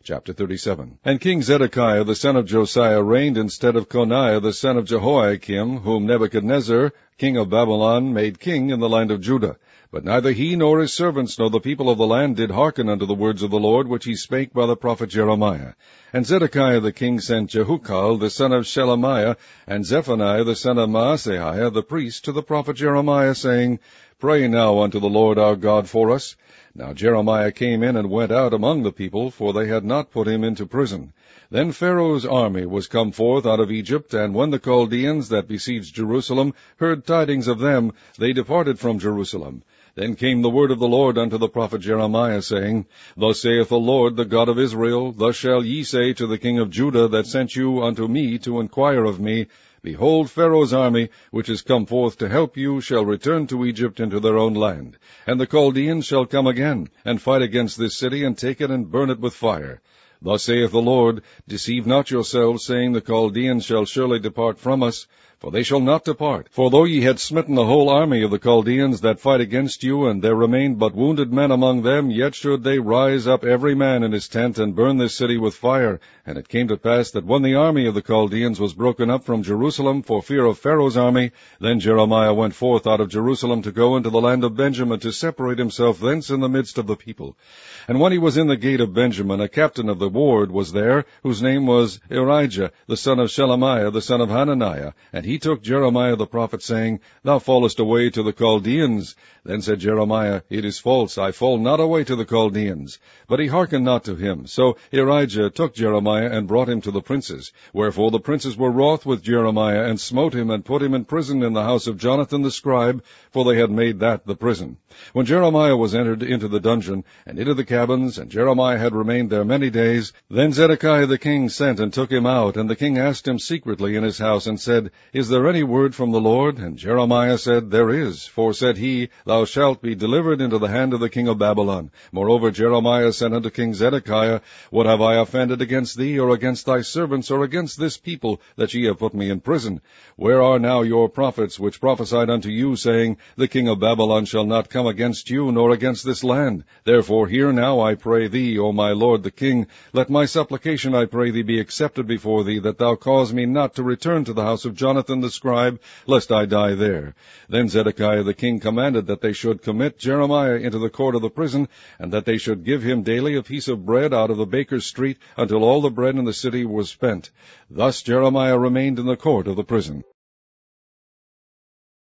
Chapter 37. And King Zedekiah the son of Josiah reigned instead of Coniah the son of Jehoiakim, whom Nebuchadnezzar, king of Babylon, made king in the land of Judah. But neither he nor his servants nor the people of the land did hearken unto the words of the Lord, which he spake by the prophet Jeremiah. And Zedekiah the king sent Jehukal the son of Shelemiah, and Zephaniah the son of Maaseiah the priest, to the prophet Jeremiah, saying, Pray now unto the Lord our God for us. Now Jeremiah came in and went out among the people, for they had not put him into prison. Then Pharaoh's army was come forth out of Egypt, and when the Chaldeans that besieged Jerusalem heard tidings of them, they departed from Jerusalem. Then came the word of the Lord unto the prophet Jeremiah, saying, Thus saith the Lord, the God of Israel, Thus shall ye say to the king of Judah that sent you unto me to inquire of me, Behold, Pharaoh's army, which is come forth to help you, shall return to Egypt into their own land. And the Chaldeans shall come again, and fight against this city, and take it, and burn it with fire. Thus saith the Lord, Deceive not yourselves, saying, The Chaldeans shall surely depart from us. For they shall not depart. For though ye had smitten the whole army of the Chaldeans that fight against you, and there remained but wounded men among them, yet should they rise up every man in his tent, and burn this city with fire. And it came to pass that when the army of the Chaldeans was broken up from Jerusalem for fear of Pharaoh's army, then Jeremiah went forth out of Jerusalem to go into the land of Benjamin, to separate himself thence in the midst of the people. And when he was in the gate of Benjamin, a captain of the ward was there, whose name was Irijah, the son of Shelemiah, the son of Hananiah. And he took Jeremiah the prophet, saying, Thou fallest away to the Chaldeans. Then said Jeremiah, It is false, I fall not away to the Chaldeans. But he hearkened not to him. So Irijah took Jeremiah, and brought him to the princes. Wherefore the princes were wroth with Jeremiah, and smote him, and put him in prison in the house of Jonathan the scribe, for they had made that the prison. When Jeremiah was entered into the dungeon, and into the cabins, and Jeremiah had remained there many days, then Zedekiah the king sent and took him out, and the king asked him secretly in his house, and said, Is there any word from the Lord? And Jeremiah said, There is. For, said he, Thou shalt be delivered into the hand of the king of Babylon. Moreover, Jeremiah said unto King Zedekiah, What have I offended against thee, or against thy servants, or against this people, that ye have put me in prison? Where are now your prophets, which prophesied unto you, saying, The king of Babylon shall not come against you, nor against this land? Therefore hear now, I pray thee, O my lord the king, let my supplication, I pray thee, be accepted before thee, that thou cause me not to return to the house of Jonathan the scribe, lest I die there. Then Zedekiah the king commanded that they should commit Jeremiah into the court of the prison, and that they should give him daily a piece of bread out of the baker's street, until all the bread in the city was spent. Thus Jeremiah remained in the court of the prison.